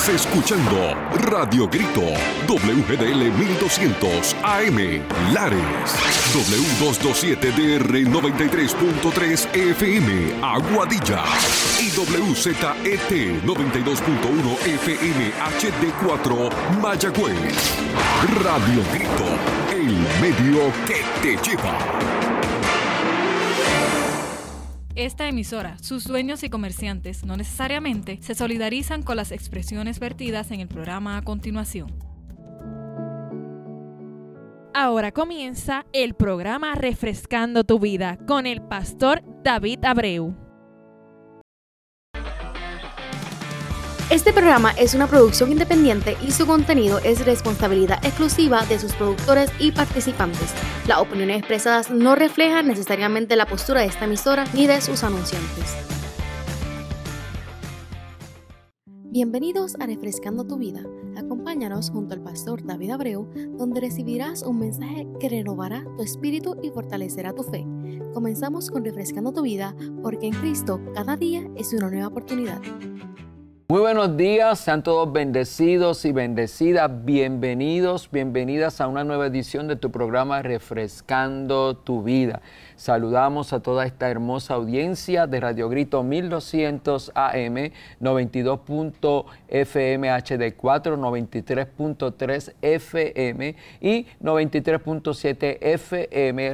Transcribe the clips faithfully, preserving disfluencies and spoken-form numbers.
Estás escuchando Radio Grito, W G D L mil doscientos A M, Lares, W doscientos veintisiete D R noventa y tres punto tres F M, Aguadilla, y W Z E T noventa y dos punto uno F M H D cuatro, Mayagüez. Radio Grito, el medio que te lleva. Esta emisora, sus dueños y comerciantes no necesariamente se solidarizan con las expresiones vertidas en el programa a continuación. Ahora comienza el programa Refrescando tu Vida con el pastor David Abreu. Este programa es una producción independiente y su contenido es responsabilidad exclusiva de sus productores y participantes. Las opiniones expresadas no reflejan necesariamente la postura de esta emisora ni de sus anunciantes. Bienvenidos a Refrescando tu Vida. Acompáñanos junto al pastor David Abreu, donde recibirás un mensaje que renovará tu espíritu y fortalecerá tu fe. Comenzamos con Refrescando tu Vida, porque en Cristo cada día es una nueva oportunidad. Muy buenos días, sean todos bendecidos y bendecidas, bienvenidos, bienvenidas a una nueva edición de tu programa Refrescando tu Vida. Saludamos a toda esta hermosa audiencia de Radio Grito mil doscientos A M, noventa y dos punto F M H D cuatro, noventa y tres punto tres F M y noventa y tres punto siete F M.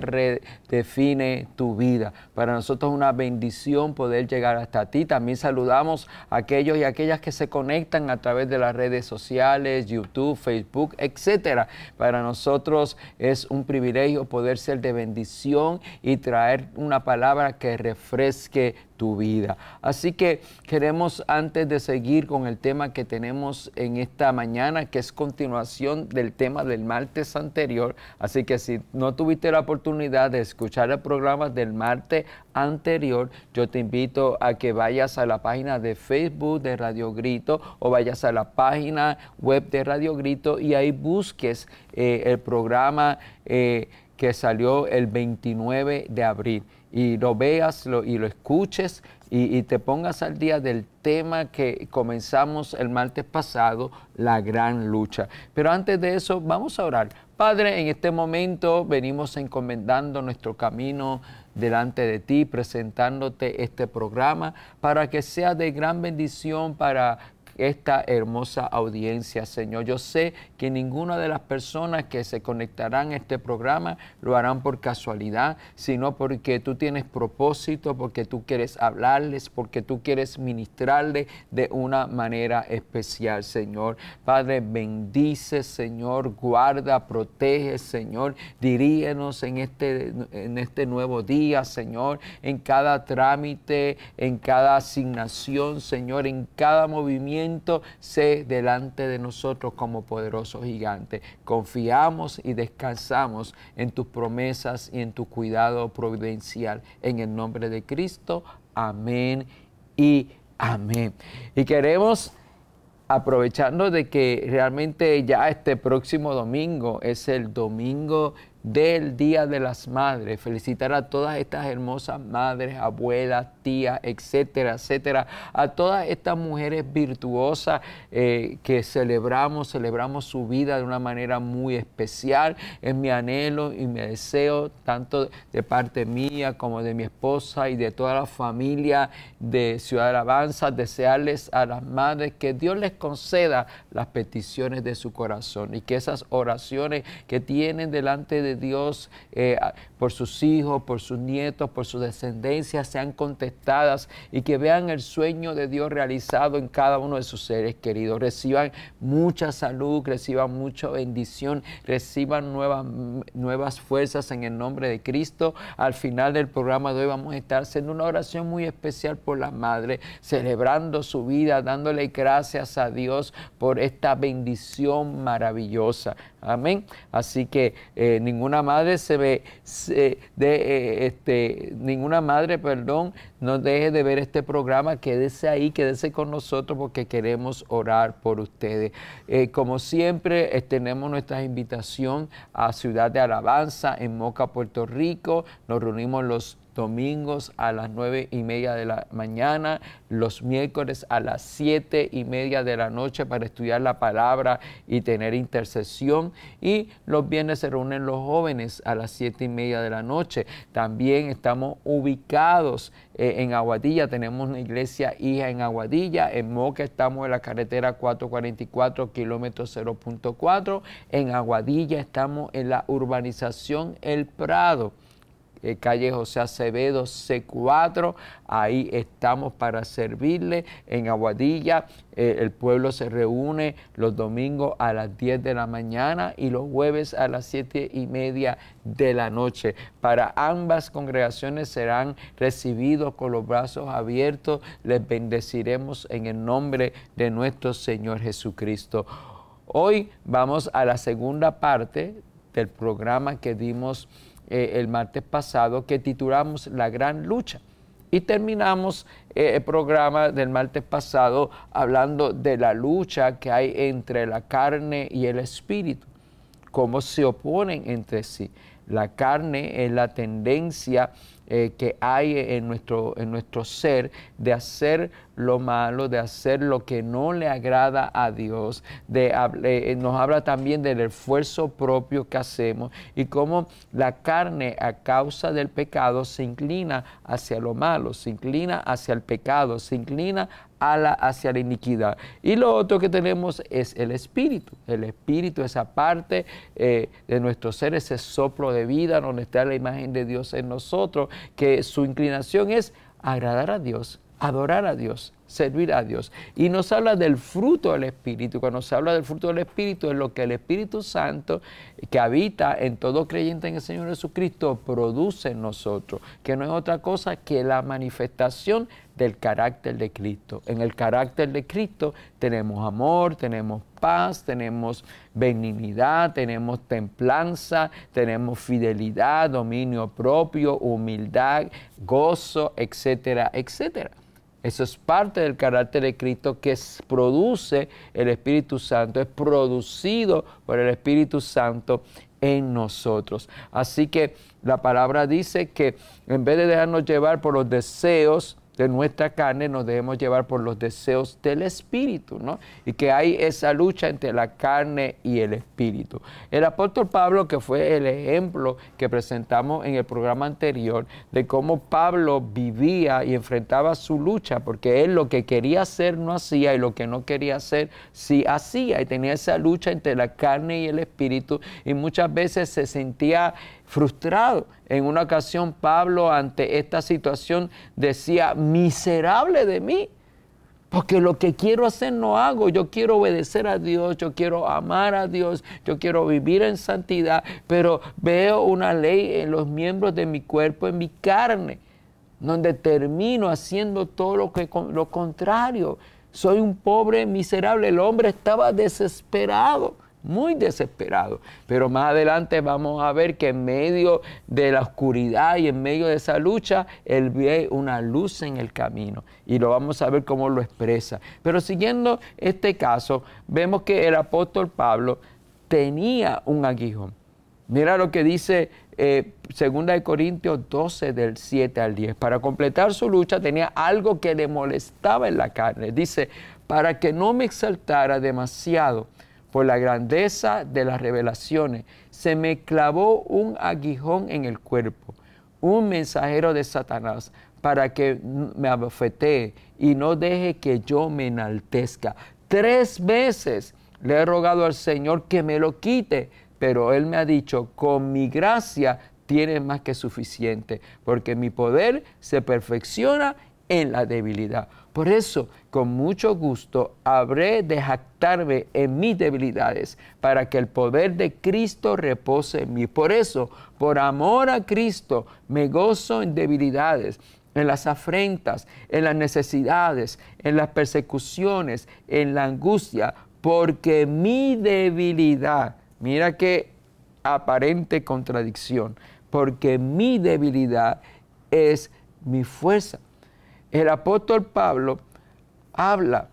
Redefine tu vida. Para nosotros es una bendición poder llegar hasta ti. También saludamos a aquellos y aquellas que se conectan a través de las redes sociales, YouTube, Facebook, etcétera. Para nosotros es un privilegio poder ser de bendición y y traer una palabra que refresque tu vida. Así que queremos, antes de seguir con el tema que tenemos en esta mañana, que es continuación del tema del martes anterior, así que si no tuviste la oportunidad de escuchar el programa del martes anterior, yo te invito a que vayas a la página de Facebook de Radio Grito o vayas a la página web de Radio Grito y ahí busques eh, el programa eh, que salió el veintinueve de abril y lo veas lo, y lo escuches y, y te pongas al día del tema que comenzamos el martes pasado, la gran lucha. Pero antes de eso, vamos a orar. Padre, en este momento venimos encomendando nuestro camino delante de ti, presentándote este programa para que sea de gran bendición para esta hermosa audiencia, Señor. Yo sé que ninguna de las personas que se conectarán a este programa lo harán por casualidad, sino porque tú tienes propósito, porque tú quieres hablarles, porque tú quieres ministrarles de una manera especial, Señor. Padre, bendice, Señor, guarda, protege, Señor, dirígenos en este, en este nuevo día, Señor, en cada trámite, en cada asignación, Señor, en cada movimiento. Sé delante de nosotros como poderoso gigante. Confiamos y descansamos en tus promesas y en tu cuidado providencial. En el nombre de Cristo, amén y amén. Y queremos, aprovechando de que realmente ya este próximo domingo es el domingo del Día de las Madres, felicitar a todas estas hermosas madres, abuelas, tías, etcétera, etcétera, a todas estas mujeres virtuosas eh, que celebramos, celebramos su vida de una manera muy especial. Es mi anhelo y mi deseo, tanto de parte mía como de mi esposa y de toda la familia de Ciudad de Alabanza, desearles a las madres que Dios les conceda las peticiones de su corazón y que esas oraciones que tienen delante de Dios eh, por sus hijos, por sus nietos, por su descendencia sean contestadas y que vean el sueño de Dios realizado en cada uno de sus seres queridos. Reciban mucha salud, reciban mucha bendición, reciban nuevas, nuevas fuerzas en el nombre de Cristo. Al final del programa de hoy vamos a estar haciendo una oración muy especial por las madres, celebrando su vida, dándole gracias a Dios por esta bendición maravillosa. Amén. Así que eh, ninguna madre se ve, se, de, eh, este, ninguna madre, perdón, no deje de ver este programa, quédese ahí, quédese con nosotros porque queremos orar por ustedes. Eh, como siempre, eh, tenemos nuestra invitación a Ciudad de Alabanza en Moca, Puerto Rico. Nos reunimos los domingos a las nueve y media de la mañana, los miércoles a las siete y media de la noche para estudiar la palabra y tener intercesión, y los viernes se reúnen los jóvenes a las siete y media de la noche. También estamos ubicados eh, en Aguadilla, tenemos una iglesia hija en Aguadilla. En Moca estamos en la carretera cuatrocientos cuarenta y cuatro, kilómetro cero punto cuatro. En Aguadilla estamos en la urbanización El Prado, Eh, calle José Acevedo C cuatro, ahí estamos para servirle. En Aguadilla eh, el pueblo se reúne los domingos a las diez de la mañana y los jueves a las siete y media de la noche. Para ambas congregaciones serán recibidos con los brazos abiertos. Les bendeciremos en el nombre de nuestro Señor Jesucristo. Hoy vamos a la segunda parte del programa que dimos Eh, el martes pasado, que titulamos La Gran Lucha, y terminamos eh, el programa del martes pasado hablando de la lucha que hay entre la carne y el espíritu, cómo se oponen entre sí. La carne es la tendencia eh, que hay en nuestro, en nuestro ser de hacer lo malo, de hacer lo que no le agrada a Dios. De, eh, nos habla también del esfuerzo propio que hacemos y cómo la carne, a causa del pecado, se inclina hacia lo malo, se inclina hacia el pecado, se inclina a la, hacia la iniquidad. Y lo otro que tenemos es el espíritu. El espíritu, esa parte eh, de nuestro ser, ese soplo de vida donde está la imagen de Dios en nosotros, que su inclinación es agradar a Dios, adorar a Dios, servir a Dios. Y nos habla del fruto del Espíritu. Cuando se habla del fruto del Espíritu, es lo que el Espíritu Santo, que habita en todo creyente en el Señor Jesucristo, produce en nosotros, que no es otra cosa que la manifestación del carácter de Cristo. En el carácter de Cristo tenemos amor, tenemos paz, tenemos benignidad, tenemos templanza, tenemos fidelidad, dominio propio, humildad, gozo, etcétera, etcétera. Eso es parte del carácter de Cristo que produce el Espíritu Santo, es producido por el Espíritu Santo en nosotros. Así que la palabra dice que en vez de dejarnos llevar por los deseos de nuestra carne, nos debemos llevar por los deseos del Espíritu, ¿no? Y que hay esa lucha entre la carne y el Espíritu. El apóstol Pablo, que fue el ejemplo que presentamos en el programa anterior, de cómo Pablo vivía y enfrentaba su lucha, porque él lo que quería hacer no hacía, y lo que no quería hacer sí hacía, y tenía esa lucha entre la carne y el Espíritu, y muchas veces se sentía frustrado. En una ocasión Pablo, ante esta situación, decía: miserable de mí, porque lo que quiero hacer no hago. Yo quiero obedecer a Dios, yo quiero amar a Dios, yo quiero vivir en santidad, pero veo una ley en los miembros de mi cuerpo, en mi carne, donde termino haciendo todo lo, que, lo contrario. Soy un pobre miserable. El hombre estaba desesperado, muy desesperado. Pero más adelante vamos a ver que en medio de la oscuridad y en medio de esa lucha, él ve una luz en el camino. Y lo vamos a ver cómo lo expresa. Pero siguiendo este caso, vemos que el apóstol Pablo tenía un aguijón. Mira lo que dice eh, segunda de Corintios doce, del siete al diez. Para completar su lucha tenía algo que le molestaba en la carne. Dice: para que no me exaltara demasiado por la grandeza de las revelaciones, se me clavó un aguijón en el cuerpo, un mensajero de Satanás, para que me abofetee y no deje que yo me enaltezca. Tres veces le he rogado al Señor que me lo quite, pero Él me ha dicho: con mi gracia tienes más que suficiente, porque mi poder se perfecciona en la debilidad. Por eso, con mucho gusto, habré de jactarme en mis debilidades, para que el poder de Cristo repose en mí. Por eso, por amor a Cristo, me gozo en debilidades, en las afrentas, en las necesidades, en las persecuciones, en la angustia, porque mi debilidad, mira qué aparente contradicción, porque mi debilidad es mi fuerza. El apóstol Pablo habla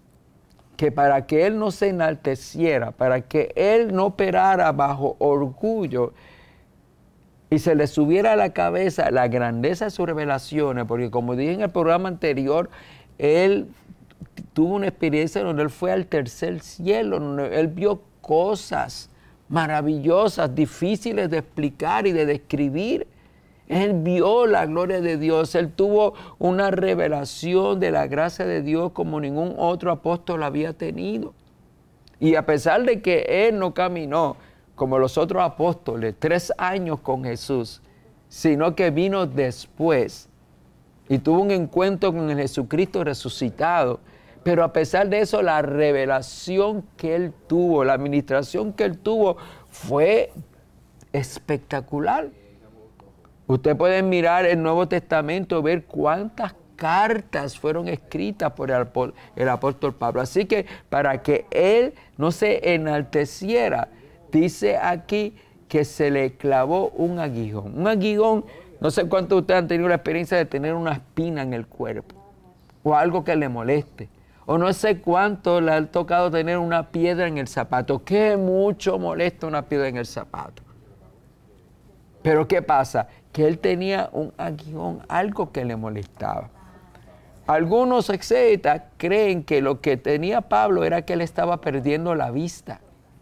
que para que él no se enalteciera, para que él no operara bajo orgullo, y se le subiera a la cabeza la grandeza de sus revelaciones, porque como dije en el programa anterior, él tuvo una experiencia donde él fue al tercer cielo, donde él vio cosas maravillosas, difíciles de explicar y de describir. Él vio la gloria de Dios, él tuvo una revelación de la gracia de Dios como ningún otro apóstol había tenido. Y a pesar de que él no caminó como los otros apóstoles, tres años con Jesús, sino que vino después y tuvo un encuentro con el Jesucristo resucitado. Pero a pesar de eso, la revelación que él tuvo, la administración que él tuvo, fue espectacular. Usted puede mirar el Nuevo Testamento, ver cuántas cartas fueron escritas por el, el apóstol Pablo. Así que para que él no se enalteciera, dice aquí que se le clavó un aguijón. Un aguijón, no sé cuántos de ustedes han tenido la experiencia de tener una espina en el cuerpo o algo que le moleste. O no sé cuánto le ha tocado tener una piedra en el zapato. Qué mucho molesta una piedra en el zapato. Pero ¿qué pasa? Que él tenía un aguijón, algo que le molestaba. Algunos exegetas creen que lo que tenía Pablo era que él estaba perdiendo la vista.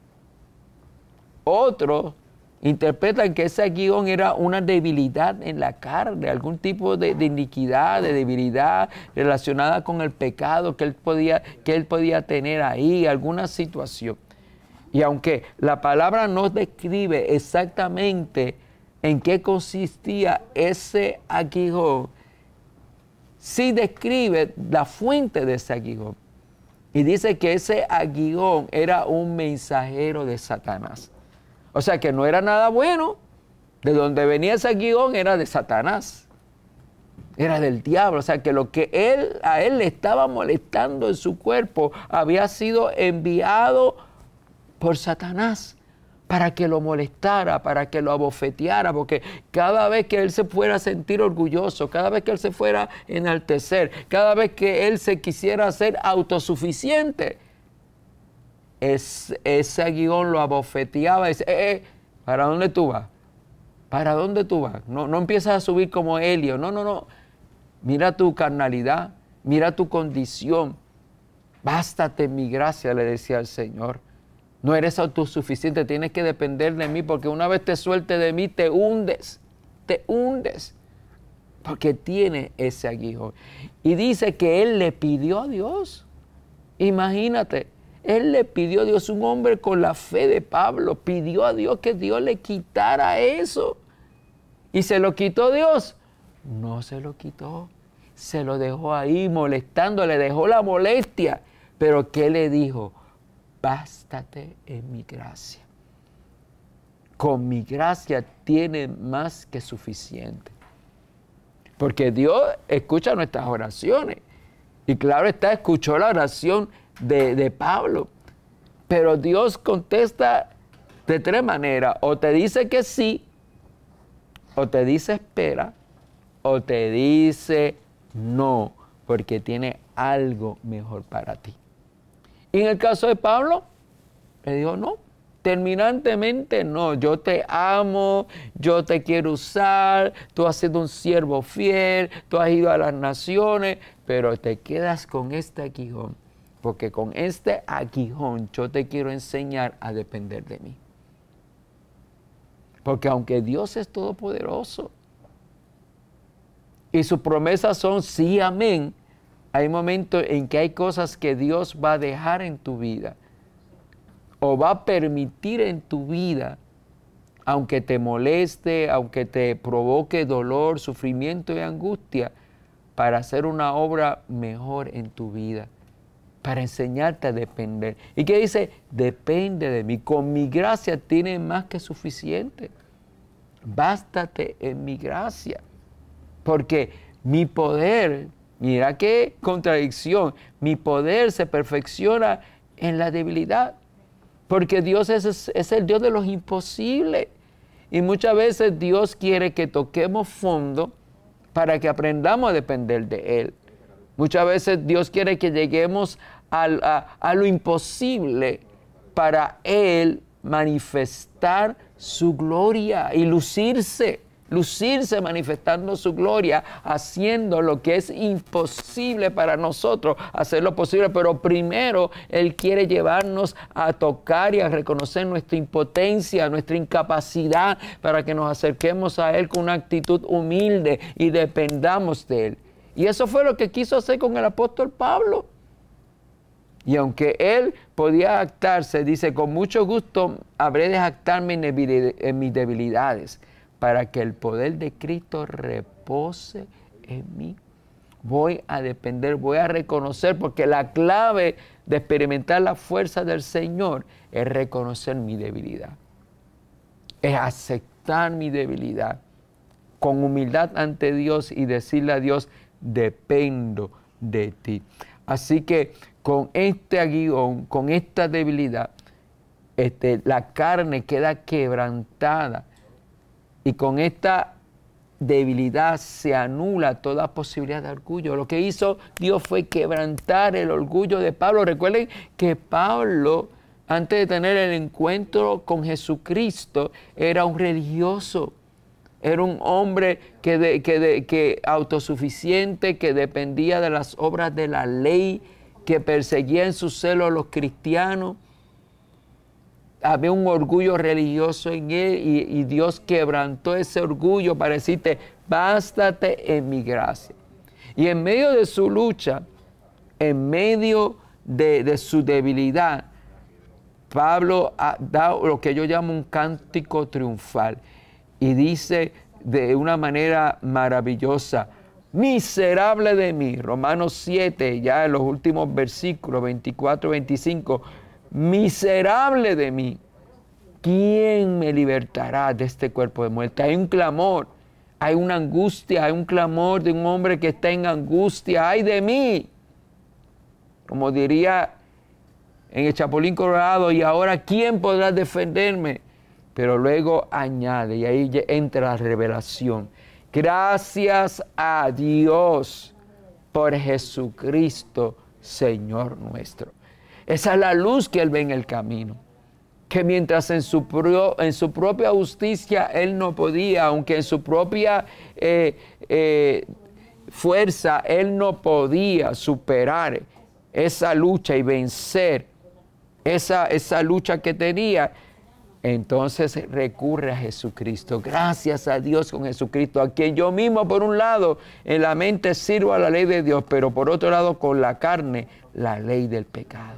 Otros interpretan que ese aguijón era una debilidad en la carne, algún tipo de, de iniquidad, de debilidad relacionada con el pecado que él podía, que él podía tener ahí, alguna situación. Y aunque la palabra no describe exactamente en qué consistía ese aguijón, sí describe la fuente de ese aguijón. Y dice que ese aguijón era un mensajero de Satanás. O sea que no era nada bueno. De donde venía ese aguijón era de Satanás. Era del diablo. O sea que lo que él, a él le estaba molestando en su cuerpo había sido enviado por Satanás para que lo molestara, para que lo abofeteara, porque cada vez que él se fuera a sentir orgulloso, cada vez que él se fuera a enaltecer, cada vez que él se quisiera ser autosuficiente, es, ese aguijón lo abofeteaba y dice, eh, eh, ¿para dónde tú vas? ¿Para dónde tú vas? No, no empiezas a subir como Helio, no, no, no. Mira tu carnalidad, mira tu condición. Bástate mi gracia, le decía el Señor. No eres autosuficiente, tienes que depender de mí, porque una vez te suelte de mí, te hundes, te hundes, porque tiene ese aguijón. Y dice que él le pidió a Dios. Imagínate, él le pidió a Dios, un hombre con la fe de Pablo, pidió a Dios que Dios le quitara eso. ¿Y se lo quitó Dios? No se lo quitó, se lo dejó ahí molestando, le dejó la molestia. Pero ¿qué le dijo? Bástate en mi gracia. Con mi gracia tiene más que suficiente. Porque Dios escucha nuestras oraciones. Y claro está, escuchó la oración de, de Pablo. Pero Dios contesta de tres maneras. O te dice que sí, o te dice espera, o te dice no, porque tiene algo mejor para ti. Y en el caso de Pablo, le dijo no, terminantemente no. Yo te amo, yo te quiero usar, tú has sido un siervo fiel, tú has ido a las naciones, pero te quedas con este aguijón, porque con este aguijón yo te quiero enseñar a depender de mí. Porque aunque Dios es todopoderoso y sus promesas son sí, amén, hay momentos en que hay cosas que Dios va a dejar en tu vida o va a permitir en tu vida, aunque te moleste, aunque te provoque dolor, sufrimiento y angustia, para hacer una obra mejor en tu vida, para enseñarte a depender. ¿Y qué dice? Depende de mí. Con mi gracia tienes más que suficiente. Bástate en mi gracia. Porque mi poder, mira qué contradicción, mi poder se perfecciona en la debilidad. Porque Dios es, es el Dios de los imposibles. Y muchas veces Dios quiere que toquemos fondo para que aprendamos a depender de Él. Muchas veces Dios quiere que lleguemos a, a, a lo imposible para Él manifestar su gloria y lucirse, lucirse manifestando su gloria, haciendo lo que es imposible para nosotros, hacer lo posible, pero primero Él quiere llevarnos a tocar y a reconocer nuestra impotencia, nuestra incapacidad, para que nos acerquemos a Él con una actitud humilde y dependamos de Él. Y eso fue lo que quiso hacer con el apóstol Pablo. Y aunque él podía jactarse, dice, con mucho gusto habré de jactarme en mis debilidades, para que el poder de Cristo repose en mí. Voy a depender, voy a reconocer, porque la clave de experimentar la fuerza del Señor es reconocer mi debilidad. Es aceptar mi debilidad con humildad ante Dios y decirle a Dios, dependo de ti. Así que con este aguijón, con esta debilidad, este, la carne queda quebrantada. Y con esta debilidad se anula toda posibilidad de orgullo. Lo que hizo Dios fue quebrantar el orgullo de Pablo. Recuerden que Pablo, antes de tener el encuentro con Jesucristo, era un religioso. Era un hombre que, de, que, de, que autosuficiente, que dependía de las obras de la ley, que perseguía en su celo a los cristianos. Había un orgullo religioso en él y, y Dios quebrantó ese orgullo para decirte, bástate en mi gracia. Y en medio de su lucha, en medio de, de su debilidad, Pablo da lo que yo llamo un cántico triunfal. Y dice de una manera maravillosa, miserable de mí, Romanos siete, ya en los últimos versículos, veinticuatro, veinticinco, miserable de mí, ¿quién me libertará de este cuerpo de muerte? Hay un clamor, hay una angustia, hay un clamor de un hombre que está en angustia, ¡ay de mí! Como diría en el Chapulín Colorado, y ahora ¿quién podrá defenderme? Pero luego añade, y ahí entra la revelación, gracias a Dios por Jesucristo, Señor nuestro. Esa es la luz que Él ve en el camino. Que mientras en su, pro, en su propia justicia Él no podía, aunque en su propia eh, eh, fuerza Él no podía superar esa lucha y vencer esa, esa lucha que tenía, entonces recurre a Jesucristo. Gracias a Dios con Jesucristo, a quien yo mismo por un lado en la mente sirvo a la ley de Dios, pero por otro lado con la carne la ley del pecado.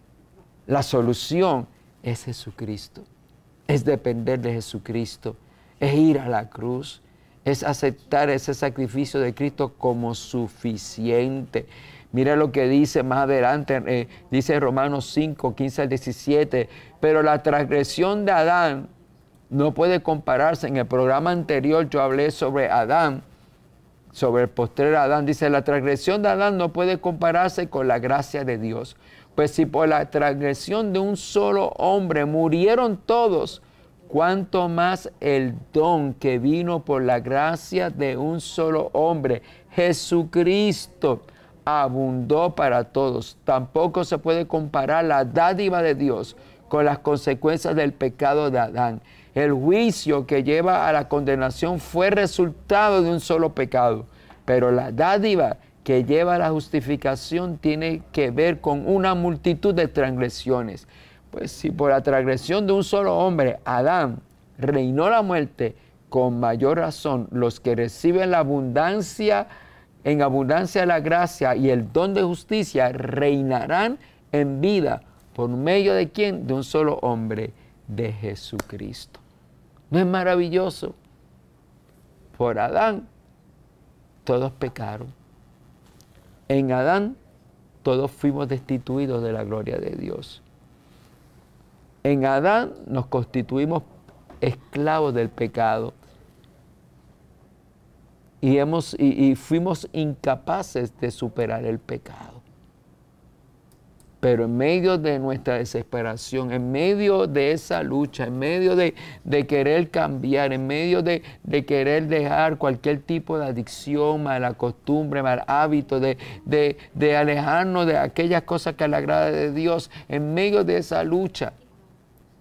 La solución es Jesucristo, es depender de Jesucristo, es ir a la cruz, es aceptar ese sacrificio de Cristo como suficiente. Mira lo que dice más adelante, eh, dice Romanos cinco, quince al diecisiete, pero la transgresión de Adán no puede compararse. En el programa anterior yo hablé sobre Adán, sobre el postrer Adán. Dice, la transgresión de Adán no puede compararse con la gracia de Dios. Pues si por la transgresión de un solo hombre murieron todos, cuánto más el don que vino por la gracia de un solo hombre, Jesucristo, abundó para todos. Tampoco se puede comparar la dádiva de Dios con las consecuencias del pecado de Adán. El juicio que lleva a la condenación fue resultado de un solo pecado, pero la dádiva que lleva a la justificación tiene que ver con una multitud de transgresiones. Pues si por la transgresión de un solo hombre, Adán, reinó la muerte, con mayor razón los que reciben la abundancia, en abundancia la gracia y el don de justicia, reinarán en vida. ¿Por medio de quién? De un solo hombre, de Jesucristo. ¿No es maravilloso? Por Adán, todos pecaron. En Adán, todos fuimos destituidos de la gloria de Dios. En Adán nos constituimos esclavos del pecado. Y, hemos, y, y fuimos incapaces de superar el pecado. Pero en medio de nuestra desesperación, en medio de esa lucha, en medio de, de querer cambiar, en medio de, de querer dejar cualquier tipo de adicción, mala costumbre, mal hábito, de, de, de alejarnos de aquellas cosas que le agrada de Dios, en medio de esa lucha,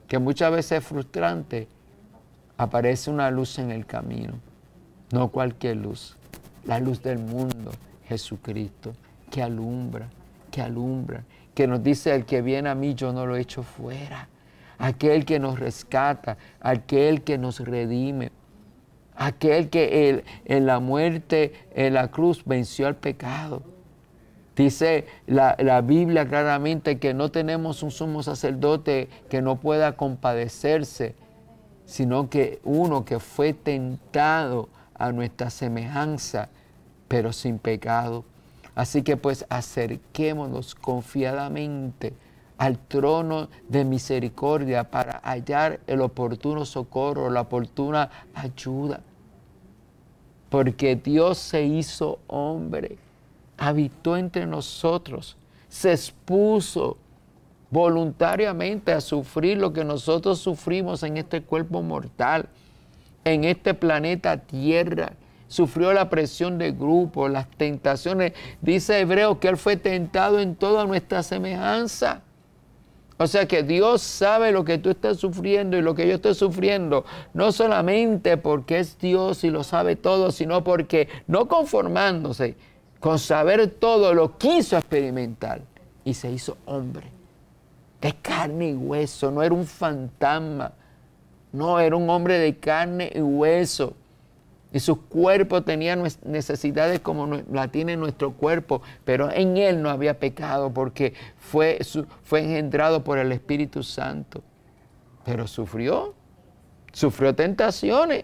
que muchas veces es frustrante, aparece una luz en el camino. No cualquier luz, la luz del mundo, Jesucristo, que alumbra, que alumbra, que nos dice: el que viene a mí yo no lo echo fuera. Aquel que nos rescata, aquel que nos redime, aquel que él, en la muerte, en la cruz, venció al pecado. Dice la, la Biblia claramente que no tenemos un sumo sacerdote que no pueda compadecerse, sino que uno que fue tentado a nuestra semejanza, pero sin pecado. Así que pues acerquémonos confiadamente al trono de misericordia para hallar el oportuno socorro, la oportuna ayuda. Porque Dios se hizo hombre, habitó entre nosotros, se expuso voluntariamente a sufrir lo que nosotros sufrimos en este cuerpo mortal, en este planeta Tierra. Sufrió la presión de grupo, las tentaciones. Dice Hebreos que Él fue tentado en toda nuestra semejanza. O sea que Dios sabe lo que tú estás sufriendo y lo que yo estoy sufriendo, no solamente porque es Dios y lo sabe todo, sino porque no conformándose con saber todo, lo quiso experimentar y se hizo hombre, de carne y hueso. No era un fantasma, no, era un hombre de carne y hueso. Y su cuerpo tenía necesidades como la tiene nuestro cuerpo, pero en Él no había pecado porque fue, fue engendrado por el Espíritu Santo. Pero sufrió, sufrió tentaciones.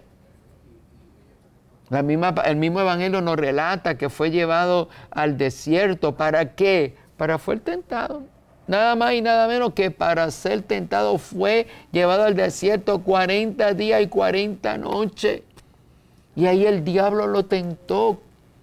La misma, el mismo Evangelio nos relata que fue llevado al desierto. ¿Para qué? Para ser tentado. Nada más y nada menos que para ser tentado fue llevado al desierto cuarenta días y cuarenta noches. Y ahí el diablo lo tentó.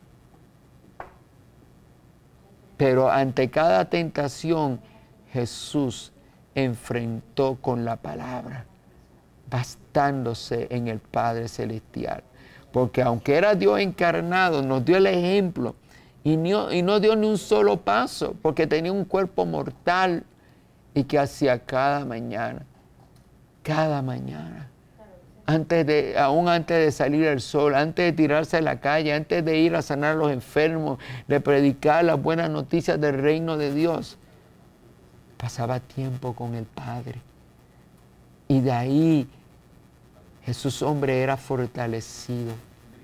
Pero ante cada tentación, Jesús enfrentó con la palabra, bastándose en el Padre Celestial. Porque aunque era Dios encarnado, nos dio el ejemplo y no, y no dio ni un solo paso, porque tenía un cuerpo mortal y que hacía cada mañana, cada mañana. Antes de, aún antes de salir el sol, antes de tirarse a la calle, antes de ir a sanar a los enfermos, de predicar las buenas noticias del reino de Dios, pasaba tiempo con el Padre. Y de ahí Jesús hombre era fortalecido.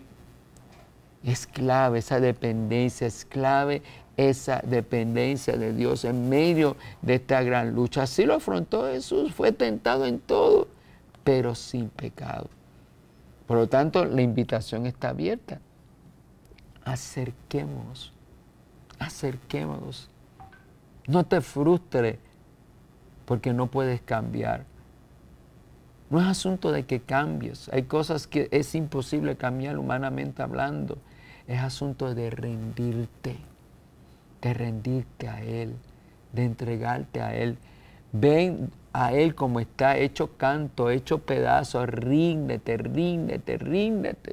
Es clave esa dependencia, es clave esa dependencia de Dios en medio de esta gran lucha. Así lo afrontó Jesús, fue tentado en todo, pero sin pecado. Por lo tanto, la invitación está abierta. Acerquémonos, acerquémonos. No te frustres porque no puedes cambiar. No es asunto de que cambies. Hay cosas que es imposible cambiar humanamente hablando. Es asunto de rendirte, de rendirte a Él, de entregarte a Él. Ven a Él como está, hecho canto, hecho pedazo, ríndete, ríndete, ríndete.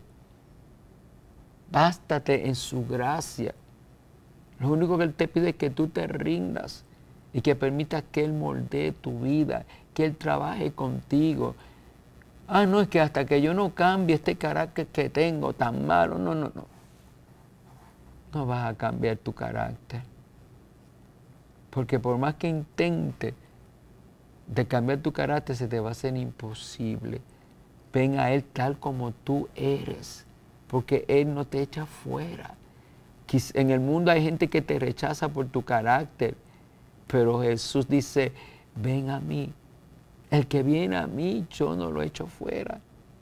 Bástate en su gracia. Lo único que Él te pide es que tú te rindas y que permitas que Él moldee tu vida, que Él trabaje contigo. Ah, no, es que hasta que yo no cambie este carácter que tengo tan malo, no, no, no. No vas a cambiar tu carácter. Porque por más que intentes de cambiar tu carácter, se te va a hacer imposible. Ven a Él tal como tú eres, porque Él no te echa fuera. En el mundo hay gente que te rechaza por tu carácter, pero Jesús dice, ven a mí. El que viene a mí, yo no lo echo fuera.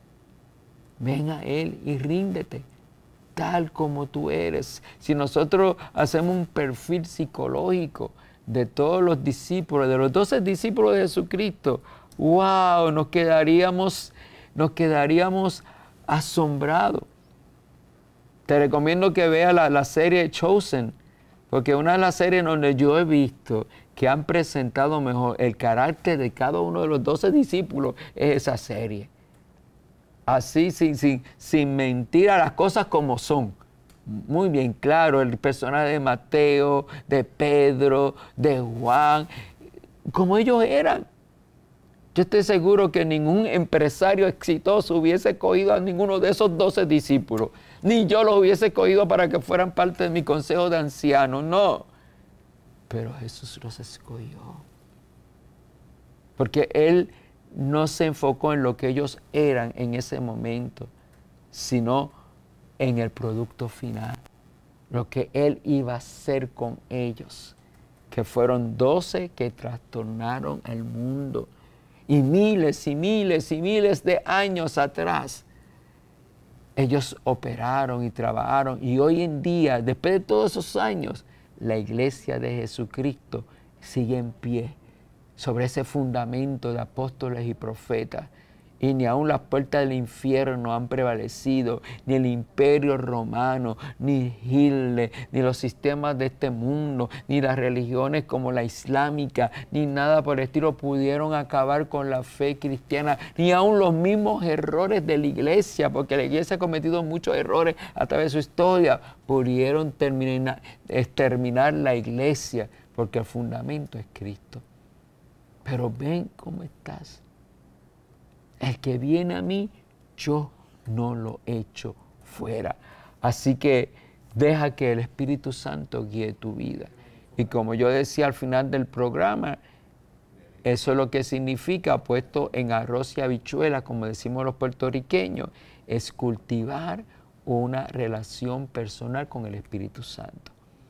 Ven a Él y ríndete, tal como tú eres. Si nosotros hacemos un perfil psicológico de todos los discípulos, de los doce discípulos de Jesucristo, wow, nos quedaríamos, nos quedaríamos asombrados. Te recomiendo que veas la, la serie Chosen, porque una de las series donde yo he visto que han presentado mejor el carácter de cada uno de los doce discípulos es esa serie. Así, sin, sin, sin mentir a las cosas como son. Muy bien claro, el personaje de Mateo, de Pedro, de Juan, como ellos eran. Yo estoy seguro que ningún empresario exitoso hubiese cogido a ninguno de esos doce discípulos, ni yo los hubiese cogido para que fueran parte de mi consejo de ancianos, no. Pero Jesús los escogió, porque Él no se enfocó en lo que ellos eran en ese momento, sino en el producto final, lo que Él iba a hacer con ellos, que fueron doce que trastornaron al mundo. Y miles y miles y miles de años atrás, ellos operaron y trabajaron. Y hoy en día, después de todos esos años, la iglesia de Jesucristo sigue en pie sobre ese fundamento de apóstoles y profetas. Y ni aun las puertas del infierno han prevalecido, ni el imperio romano, ni Hitler, ni los sistemas de este mundo, ni las religiones como la islámica, ni nada por el estilo pudieron acabar con la fe cristiana, ni aun los mismos errores de la iglesia, porque la iglesia ha cometido muchos errores a través de su historia, pudieron terminar, exterminar la iglesia, porque el fundamento es Cristo. Pero ven cómo estás. El que viene a mí, yo no lo echo fuera. Así que deja que el Espíritu Santo guíe tu vida. Y como yo decía al final del programa, eso es lo que significa, puesto en arroz y habichuela, como decimos los puertorriqueños, es cultivar una relación personal con el Espíritu Santo.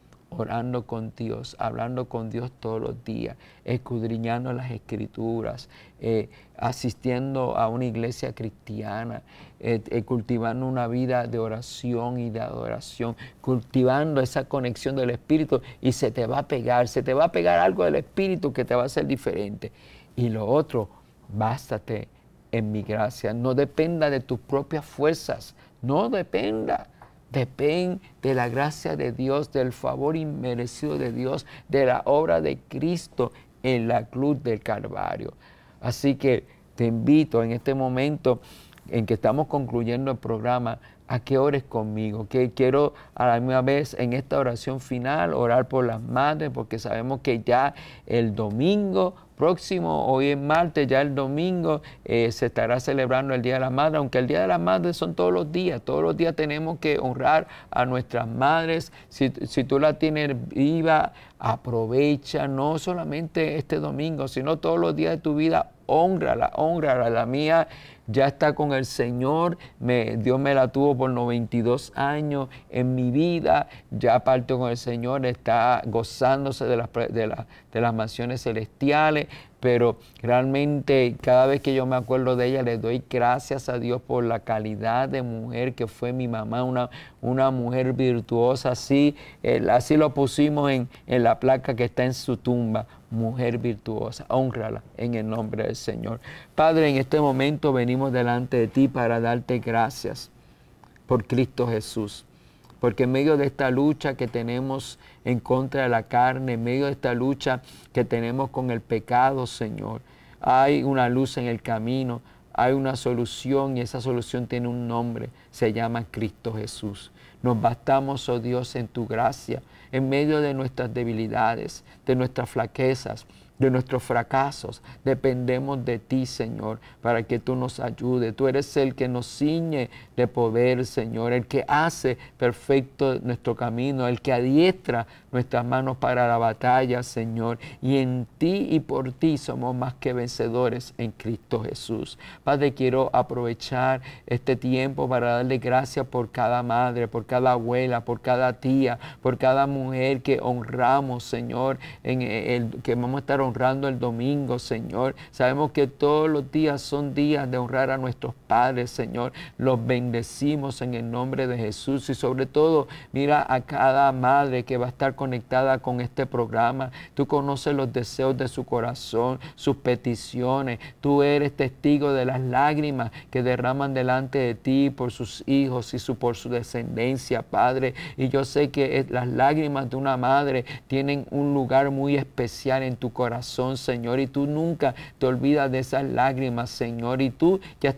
Orando con Dios, hablando con Dios todos los días, escudriñando las Escrituras, eh, asistiendo a una iglesia cristiana, eh, eh, cultivando una vida de oración y de adoración, cultivando esa conexión del Espíritu, y se te va a pegar, se te va a pegar algo del Espíritu que te va a hacer diferente. Y lo otro, bástate en mi gracia, no dependa de tus propias fuerzas, no dependa. Depende de la gracia de Dios, del favor inmerecido de Dios, de la obra de Cristo en la cruz del Calvario. Así que te invito en este momento en que estamos concluyendo el programa a que ores conmigo, que quiero a la misma vez en esta oración final orar por las madres, porque sabemos que ya el domingo próximo, hoy es martes, ya el domingo eh, se estará celebrando el Día de la Madre, aunque el Día de la Madre son todos los días, todos los días tenemos que honrar a nuestras madres. Si, si tú la tienes viva, aprovecha, no solamente este domingo, sino todos los días de tu vida, hónrala, hónrala. La mía ya está con el Señor, me, Dios me la tuvo por noventa y dos años en mi vida, ya partió con el Señor, está gozándose de las, de, la, de las mansiones celestiales, pero realmente cada vez que yo me acuerdo de ella le doy gracias a Dios por la calidad de mujer que fue mi mamá, una, una mujer virtuosa, así, eh, así lo pusimos en, en la placa que está en su tumba, mujer virtuosa, hónrala en el nombre del Señor. Padre, en este momento venimos delante de ti para darte gracias por Cristo Jesús, porque en medio de esta lucha que tenemos en contra de la carne, en medio de esta lucha que tenemos con el pecado, Señor, hay una luz en el camino, hay una solución, y esa solución tiene un nombre, se llama Cristo Jesús. Nos bastamos, oh Dios, en tu gracia, en medio de nuestras debilidades, de nuestras flaquezas, de nuestros fracasos. Dependemos de ti, Señor, para que tú nos ayudes. Tú eres el que nos ciñe de poder, Señor, el que hace perfecto nuestro camino, el que adiestra nuestras manos para la batalla, Señor. Y en ti y por ti somos más que vencedores en Cristo Jesús. Padre, quiero aprovechar este tiempo para darle gracias por cada madre, por cada abuela, por cada tía, por cada mujer que honramos, Señor, en el que vamos a estar honrando el domingo, Señor. Sabemos que todos los días son días de honrar a nuestros padres, Señor. Los bendecimos en el nombre de Jesús, y sobre todo, mira a cada madre que va a estar conectada con este programa. Tú conoces los deseos de su corazón, sus peticiones. Tú eres testigo de las lágrimas que derraman delante de ti por sus hijos y su, por su descendencia, Padre. Y yo sé que las lágrimas de una madre tienen un lugar muy especial en tu corazón, Señor, y tú nunca te olvidas de esas lágrimas, Señor, y tú ya estás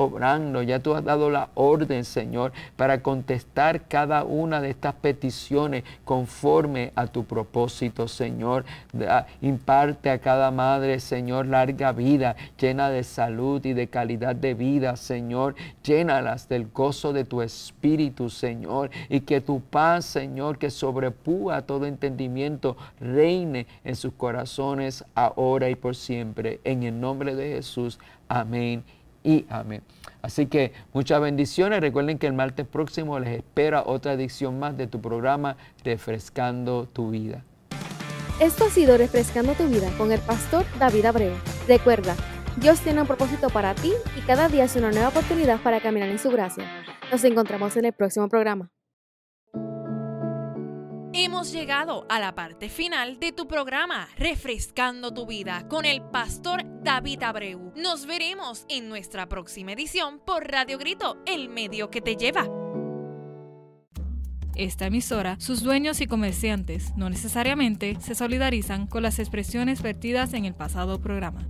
obrando, ya tú has dado la orden, Señor, para contestar cada una de estas peticiones conforme a tu propósito, Señor. Da, imparte a cada madre, Señor, larga vida, llena de salud y de calidad de vida, Señor. Llénalas del gozo de tu Espíritu, Señor, y que tu paz, Señor, que sobrepúa todo entendimiento, reine en sus corazones ahora y por siempre. En el nombre de Jesús. Amén y amén. Así que muchas bendiciones. Recuerden que el martes próximo les espera otra edición más de tu programa Refrescando tu Vida. Esto ha sido Refrescando tu Vida con el pastor David Abreu. Recuerda, Dios tiene un propósito para ti y cada día es una nueva oportunidad para caminar en su gracia. Nos encontramos en el próximo programa. Hemos llegado a la parte final de tu programa Refrescando tu Vida con el pastor David Abreu. Nos veremos en nuestra próxima edición por Radio Grito, el medio que te lleva. Esta emisora, sus dueños y comerciantes no necesariamente se solidarizan con las expresiones vertidas en el pasado programa.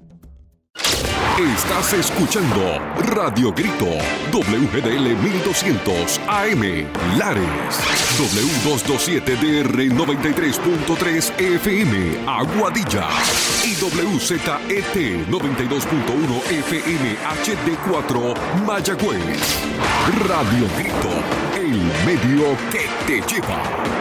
Estás escuchando Radio Grito, W G D L mil doscientos A M, Lares, W doscientos veintisiete D R noventa y tres punto tres F M, Aguadilla, y W Z E T noventa y dos punto uno F M H D cuatro, Mayagüez. Radio Grito, el medio que te lleva.